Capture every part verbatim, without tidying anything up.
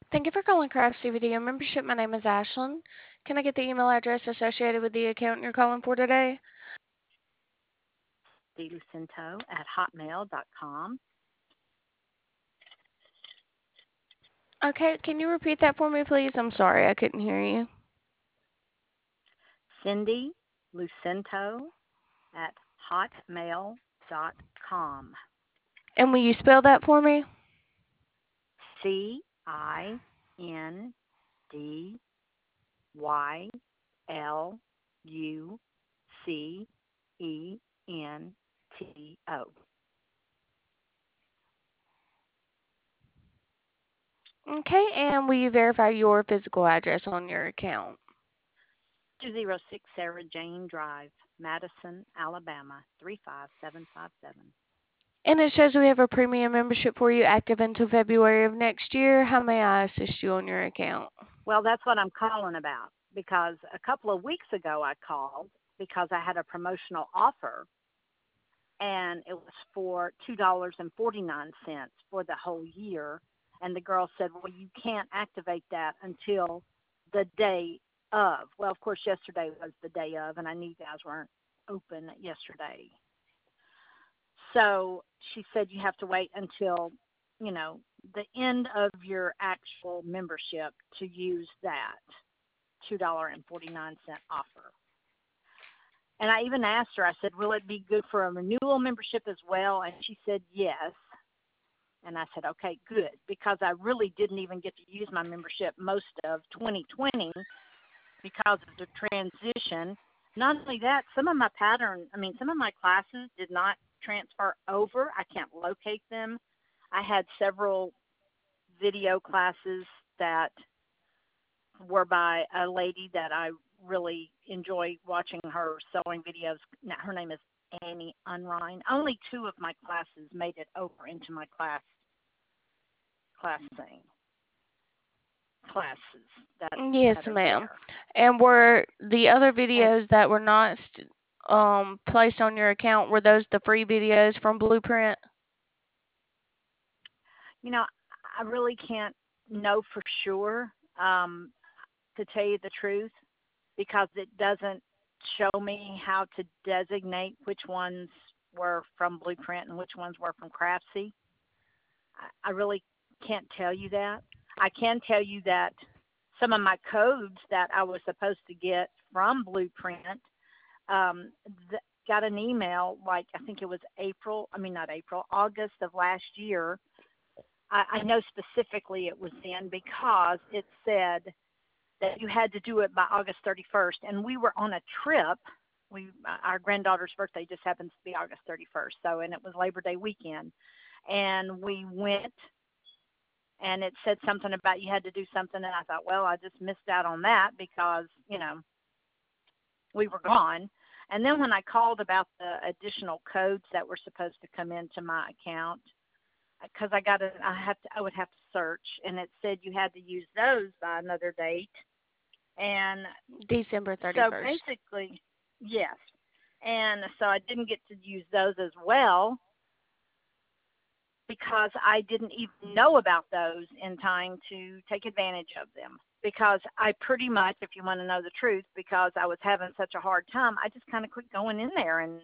Thank you for calling Craftsy Video Membership. My name is Ashlyn. Can I get the email address associated with the account you're calling for today? cindy lucinto at hotmail dot com. Okay, can you repeat that for me, please? I'm sorry, I couldn't hear you. Cindy Lucinto at hotmail dot com. And will you spell that for me? C I N D Y L U C E N T O. Okay, and will you verify your physical address on your account? two oh six Sarah Jane Drive, Madison, Alabama, three five seven five seven. And it shows we have a premium membership for you active until February of next year. How may I assist you on your account? Well, that's what I'm calling about because a couple of weeks ago I called because I had a promotional offer and it was for two dollars and forty-nine cents for the whole year. And the girl said, well, you can't activate that until the day of. Well, of course, yesterday was the day of, and I knew you guys weren't open yesterday. So she said you have to wait until, you know, the end of your actual membership to use that two dollars and forty-nine cents offer. And I even asked her, I said, will it be good for a renewal membership as well? And she said yes. And I said, okay, good, because I really didn't even get to use my membership most of twenty twenty because of the transition. Not only that, some of my pattern, I mean, some of my classes did not transfer over. I can't locate them. I had several video classes that were by a lady that I really enjoy watching her sewing videos. Now, her name is Annie Unrein. Only two of my classes made it over into my class class thing classes that that Yes, are ma'am. there. And were the other And videos that were not st- um placed on your account, were those the free videos from Blueprint? you know, I really can't know for sure, um, to tell you the truth, because it doesn't show me how to designate which ones were from Blueprint and which ones were from Craftsy. I, I really can't tell you that. I can tell you that some of my codes that I was supposed to get from Blueprint, um, th- got an email, like I think it was April, I mean, not April, August of last year. I, I know specifically it was then because it said that you had to do it by August thirty-first. And we were on a trip. We, our granddaughter's birthday just happens to be August thirty-first. So, and it was Labor Day weekend. And we went, and it said something about you had to do something. And I thought, well, I just missed out on that because, you know, we were gone. And then when I called about the additional codes that were supposed to come into my account, because I got to, I have to, I would have to search, and it said you had to use those by another date. And December so thirty-first. basically, yes. And so I didn't get to use those as well because I didn't even know about those in time to take advantage of them. Because I pretty much, if you want to know the truth, because I was having such a hard time, I just kind of quit going in there and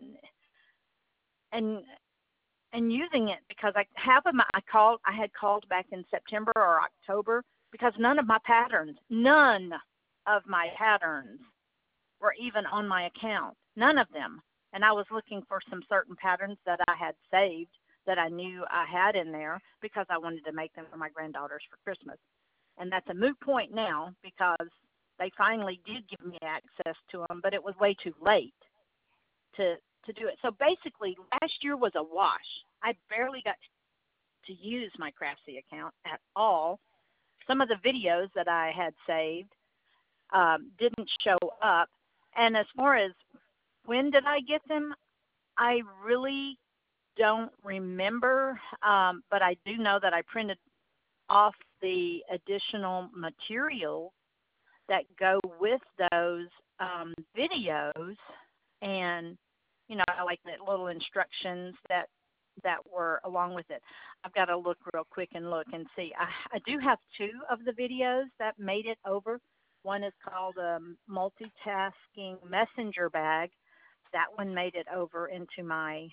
and and using it because I half of my I called I had called back in September or October because none of my patterns, none of my patterns were even on my account. None of them. And I was looking for some certain patterns that I had saved that I knew I had in there because I wanted to make them for my granddaughters for Christmas. And that's a moot point now because they finally did give me access to them, but it was way too late to to do it. So basically, last year was a wash. I barely got to use my Craftsy account at all. Some of the videos that I had saved um, didn't show up. And as far as when did I get them, I really don't remember, um, but I do know that I printed off the additional materials that go with those um, videos, and you know, like the little instructions that that were along with it. I've got to look real quick and look and see. I, I do have two of the videos that made it over. One is called a multitasking messenger bag. That one made it over into my,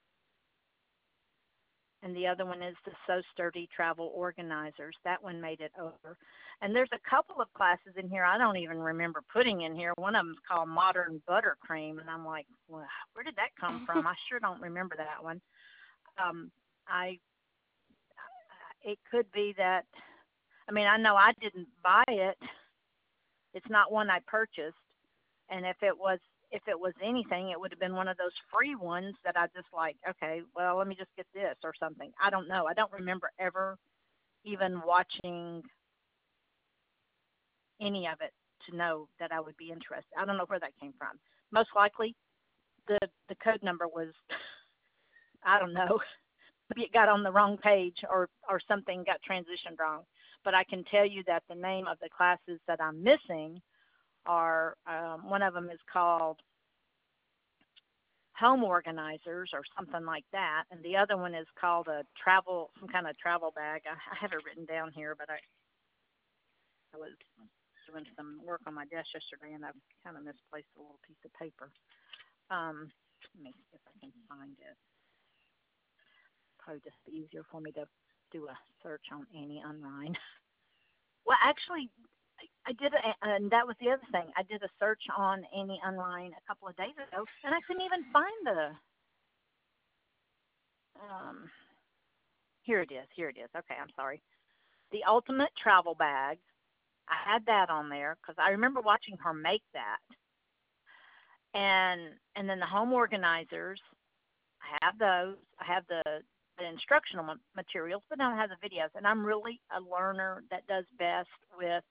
and the other one is the So Sturdy Travel Organizers. That one made it over. And there's a couple of classes in here I don't even remember putting in here. One of them is called Modern Buttercream, and I'm like, well, where did that come from? I sure don't remember that one. Um, I it could be that, I mean, I know I didn't buy it. It's not one I purchased, and if it was if it was anything, it would have been one of those free ones that I just like, okay, well, let me just get this or something. I don't know. I don't remember ever even watching any of it to know that I would be interested. I don't know where that came from. Most likely the the code number was, I don't know, maybe it got on the wrong page, or or something got transitioned wrong. But I can tell you that the name of the classes that I'm missing are, um, one of them is called Home Organizers or something like that, and the other one is called a travel, some kind of travel bag. I, I have it written down here, but I, I was doing some work on my desk yesterday, and I kind of misplaced a little piece of paper. Um, let me see if I can find it. Probably just be easier for me to do a search on Annie Unrein. Well, actually, I, I did, a, and that was the other thing. I did a search on Annie Unrein a couple of days ago, and I couldn't even find the. Um, here it is. Here it is. Okay, I'm sorry. The Ultimate Travel Bag. I had that on there because I remember watching her make that. And and then the Home Organizers. I have those. I have the the instructional materials, but I don't have the videos. And I'm really a learner that does best with,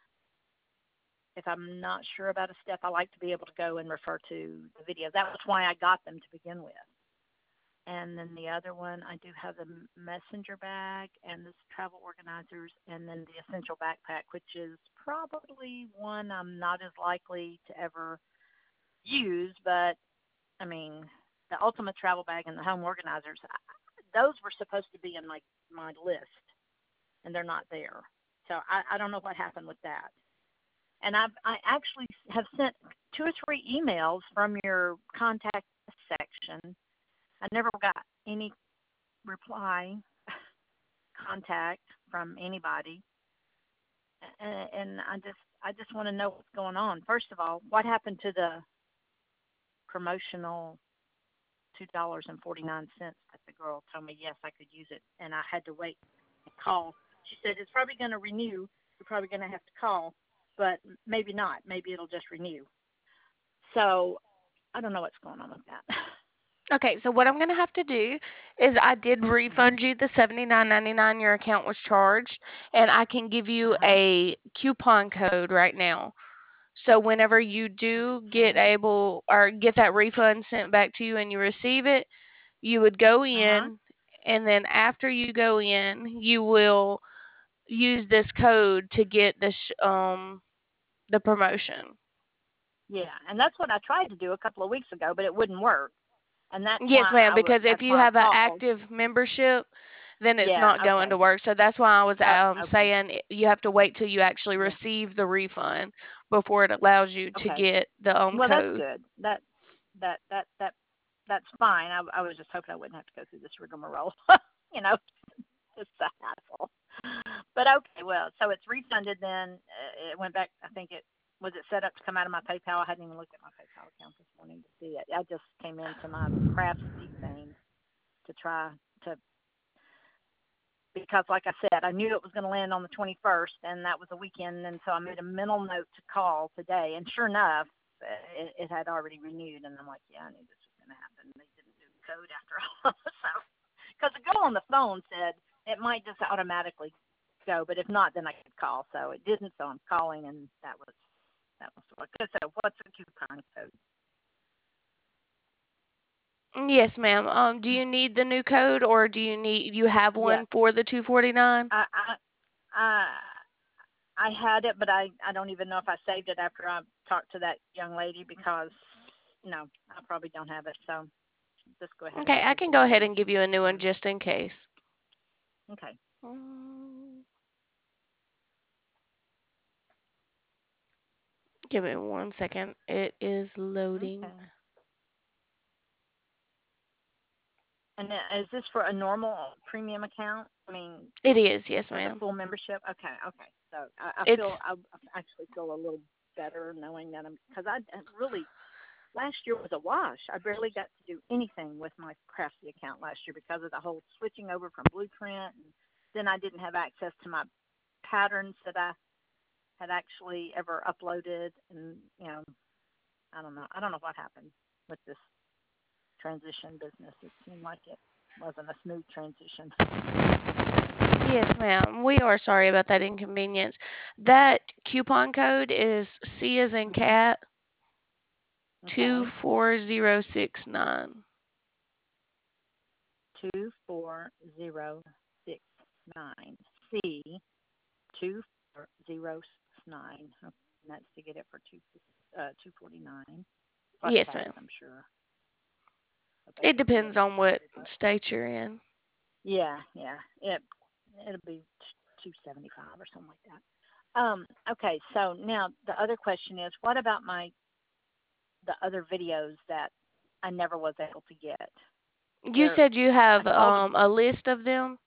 if I'm not sure about a step, I like to be able to go and refer to the video. That was why I got them to begin with. And then the other one, I do have the messenger bag and this travel organizers, and then the essential backpack, which is probably one I'm not as likely to ever use. But I mean, the ultimate travel bag and the home organizers, those were supposed to be in my my list, and they're not there. So I, I don't know what happened with that. And I've I actually have sent two or three emails from your contact section. I never got any reply, contact from anybody, and, and I just I just want to know what's going on. First of all, what happened to the promotional two dollars and forty nine cents that the girl told me yes I could use it, and I had to wait and call. She said it's probably going to renew. You're probably going to have to call, but maybe not. Maybe it'll just renew. So I don't know what's going on with that. Okay, so what I'm gonna have to do is I did Uh-huh. refund you the seventy-nine ninety-nine your account was charged, and I can give you Uh-huh. a coupon code right now. So whenever you do get Okay. able or get that refund sent back to you and you receive it, you would go Uh-huh. in, and then after you go in, you will use this code to get the sh- um the promotion. Yeah, and that's what I tried to do a couple of weeks ago, but it wouldn't work, and that's Yes, why ma'am, I w- because if that's you why I have an called. active membership, then it's Yeah. not going to Okay. work. So that's why I was Oh. um, Okay. saying i- you have to wait till you actually Yeah. receive the refund before it allows you to Okay. get the um Well, that's code. good. That that that that that's fine. I, I was just hoping I wouldn't have to go through this rigmarole. you know, just a hassle. But okay, well, so it's refunded then. Uh, It went back. I think it was it set up to come out of my PayPal. I hadn't even looked at my PayPal account this morning to see it. I just came into my Craftsy thing to try to, because like I said, I knew it was going to land on the twenty-first, and that was a weekend, and so I made a mental note to call today, and sure enough, it, it had already renewed, and I'm like, yeah, I knew this was going to happen. They didn't do the code after all. So, because the girl on the phone said it might just automatically go, but if not, then I could call. So it didn't, so I'm calling, and that was that was what good. So what's the coupon code? Yes, ma'am. Um, do you need the new code or do you need you have Yes, one for the two forty-nine? I I I, I had it, but I I don't even know if I saved it after I talked to that young lady, because no, I probably don't have it. So just go ahead and Okay, I choose can the go ahead page. and give you a new one just in case. Okay. Mm, Give me one second. It is loading. Okay. And then, is this for a normal premium account? I mean, It is, yes, for the ma'am. full membership? Okay, okay. So I, I It's feel, I actually feel a little better knowing that I'm, because I really, last year was a wash. I barely got to do anything with my Craftsy account last year because of the whole switching over from Blueprint. And then I didn't have access to my patterns that I had actually ever uploaded. And, you know, I don't know. I don't know what happened with this transition business. It seemed like it wasn't a smooth transition. yes, ma'am. We are sorry about that inconvenience. That coupon code is C as in Hmm. cat two Okay. four zero six nine. two four zero six nine. C two four zero six nine. Okay. And that's to get it for two uh two forty nine plus Yes, tax, ma'am. I'm sure. So It basically, depends it'll be on what three bucks. state you're in. Yeah, yeah. It it'll be two seventy five or something like that. Um. Okay. So now the other question is, what about my the other videos that I never was able to get? You There, said you I have called. um a list of them?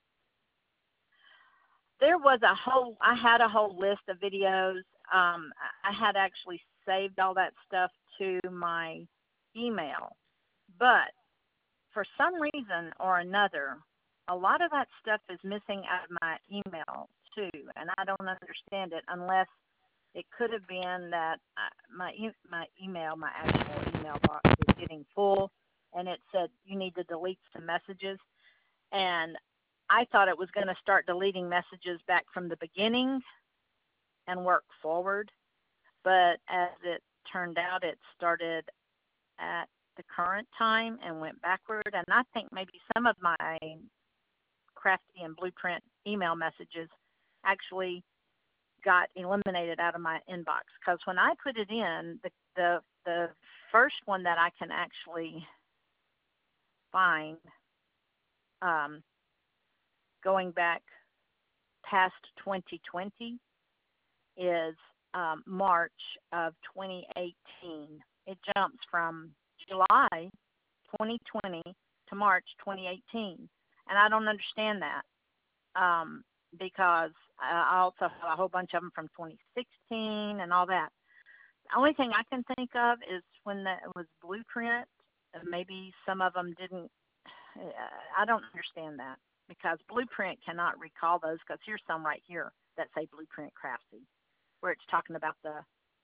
There was a whole. I had a whole list of videos. Um, I had actually saved all that stuff to my email, but for some reason or another, a lot of that stuff is missing out of my email too, and I don't understand it unless it could have been that I- my e- my email, my actual email box was getting full, and it said you need to delete some messages, and I thought it was going to start deleting messages back from the beginning and work forward, but as it turned out, it started at the current time and went backward. And I think maybe some of my Craftsy and Blueprint email messages actually got eliminated out of my inbox, because when I put it in, the, the the first one that I can actually find, um, going back past twenty twenty, is um, March of twenty eighteen. It jumps from July twenty twenty to March twenty eighteen, and I don't understand that, um, because I also have a whole bunch of them from twenty sixteen and all that. The only thing I can think of is when that was Blueprint. Maybe some of them didn't. I don't understand that, because Blueprint cannot recall those, because here's some right here that say Blueprint Craftsy, where it's talking about the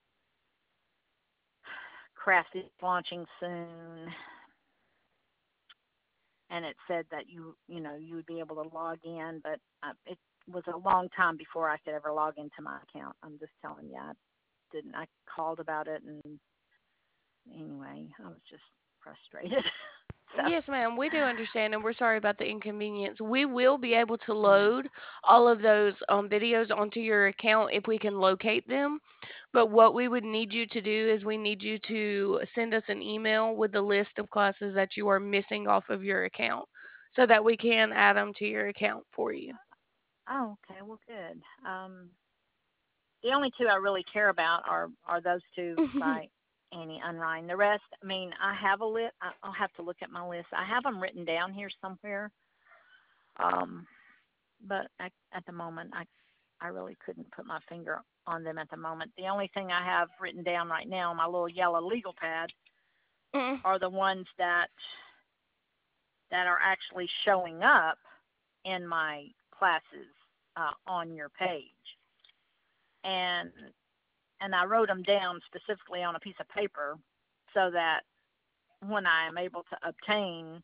Craftsy launching soon, and it said that you you know you would be able to log in, but uh, it was a long time before I could ever log into my account. I'm just telling you, I didn't. I called about it, and anyway, I was just frustrated. So Yes, ma'am. We do understand, and we're sorry about the inconvenience. We will be able to yeah. load all of those um, videos onto your account if we can locate them. But what we would need you to do is we need you to send us an email with the list of classes that you are missing off of your account so that we can add them to your account for you. Oh, okay. Well, good. Um, the only two I really care about are are those two by Annie Unrein. The rest, I mean, I have a list. I'll have to look at my list. I have them written down here somewhere. Um, but I, at the moment, I I really couldn't put my finger on them at the moment. The only thing I have written down right now on my little yellow legal pad Mm. are the ones that that are actually showing up in my classes uh, on your page. And and I wrote them down specifically on a piece of paper so that when I am able to obtain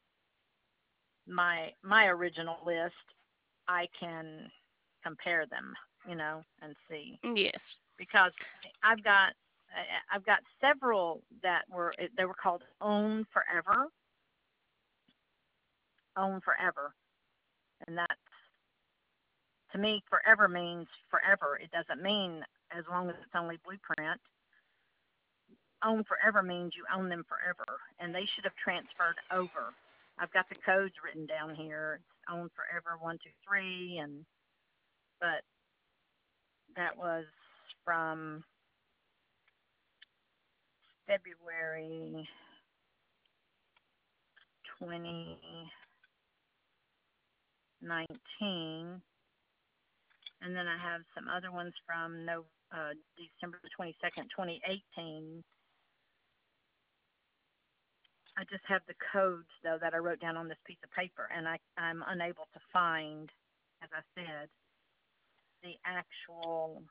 my my original list, I can compare them, you know, and see, Yes. because I've got I've got several that were they were called Own Forever, Own Forever, and that, to me, forever means forever. It doesn't mean as long as it's only Blueprint. own forever means you own them forever, and they should have transferred over. I've got the codes written down here. It's own forever one two three, and but that was from February twenty nineteen, and then I have some other ones from no uh, December twenty-second, twenty eighteen. I just have the codes though that I wrote down on this piece of paper, and I I'm unable to find, as I said, the actual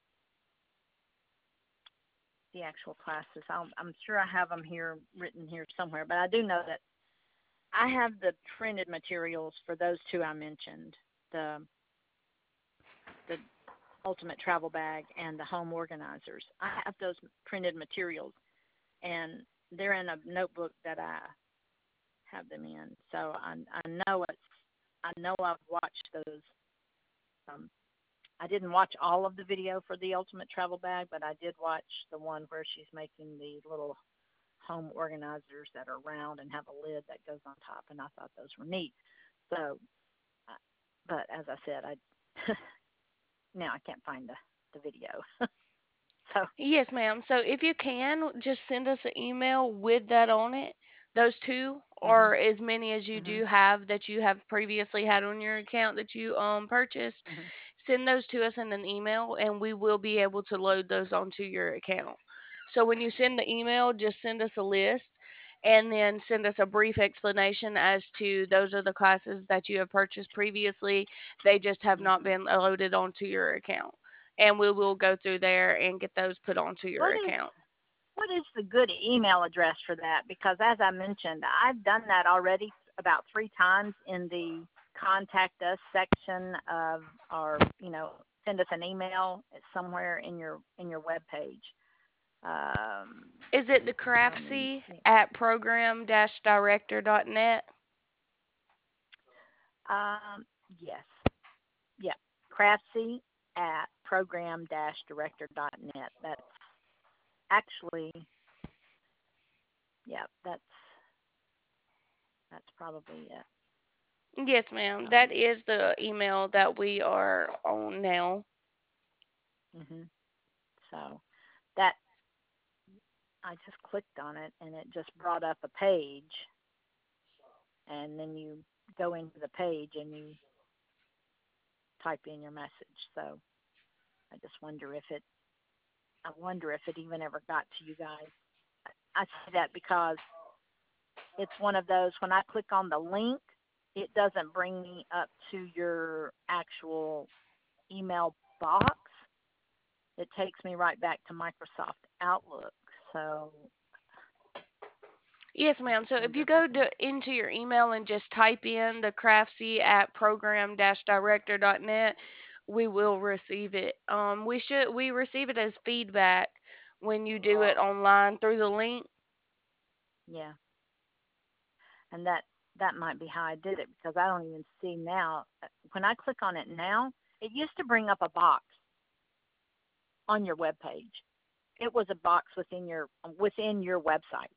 the actual classes. I'll, I'm sure I have them here written here somewhere, but I do know that I have the printed materials for those two I mentioned, the the ultimate travel bag and the home organizers. I have those printed materials, and they're in a notebook that I have them in. So I, I know it's I know I've watched those. Um, I didn't watch all of the video for the ultimate travel bag, but I did watch the one where she's making the little home organizers that are round and have a lid that goes on top, and I thought those were neat. So, but as I said, I now I can't find the the video. So. Yes, ma'am. So if you can, just send us an email with that on it. Those two, Mhm. or as many as you Mhm. do have that you have previously had on your account that you um purchased, Mhm. send those to us in an email and we will be able to load those onto your account. So when you send the email, just send us a list and then send us a brief explanation as to those are the classes that you have purchased previously. They just have not Mhm. been loaded onto your account. And we will go through there and get those put onto your What is account. what is the good email address for that? Because as I mentioned, I've done that already about three times in the contact us section of our, you know, send us an email. It's somewhere in your in your web page. Um, Is it the let me Craftsy see. at program director dot net? Um, yes, yeah, Craftsy at program director dot net. That's actually, yeah, that's that's probably it. Yes, ma'am. That Um, is the email that we are on now. hmm So that I just clicked on it and it just brought up a page, and then you go into the page and you type in your message. So I just wonder if it I wonder if it even ever got to you guys. I say that because it's one of those when I click on the link, it doesn't bring me up to your actual email box. It takes me right back to Microsoft Outlook. So Yes, I ma'am. just So if wonder you if I go can. to, into your email and just type in the Craftsy at program director dot net, we will receive it. Um, we should we receive it as feedback when you do it online through the link. Yeah, and that that might be how I did it because I don't even see now. When I click on it now, it used to bring up a box on your web page. It was a box within your within your website,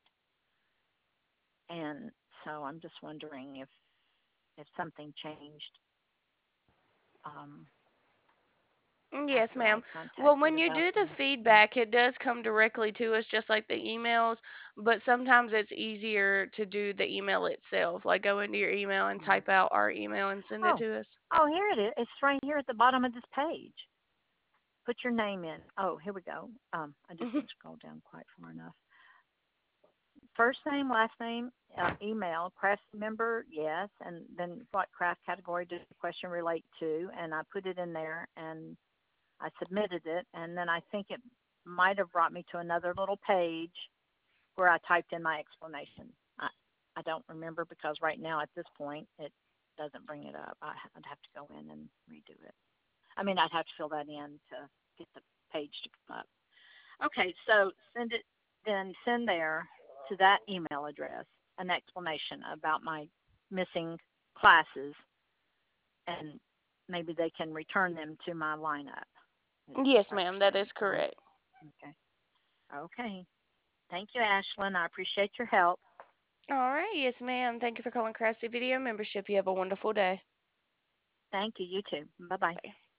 and so I'm just wondering if if something changed um, Yes, after I ma'am. Well, contacted when you about do the the. Yeah. feedback, it does come directly to us, just like the emails, but sometimes it's easier to do the email itself. Like go into your email and Mm. type out our email and send it Oh, to us. oh, here it is. It's right here at the bottom of this page. Put your name in. Oh, here we go. Um, I just didn't scroll down quite far enough. First name, last name, uh, email, craft member, yes, and then what craft category does the question relate to? And I put it in there and I submitted it, and then I think it might have brought me to another little page where I typed in my explanation. I, I don't remember because right now at this point it doesn't bring it up. I, I'd have to go in and redo it. I mean, I'd have to fill that in to get the page to come up. Okay, so send it, then send there to that email address an explanation about my missing classes, and maybe they can return them to my lineup. Is Yes, what ma'am, you're that saying. is Um, correct. okay. Okay. Thank you, Ashlyn. I appreciate your help. All right. Yes, ma'am. Thank you for calling Craftsy Video Membership. You have a wonderful day. Thank you. You too. Bye bye. Bye.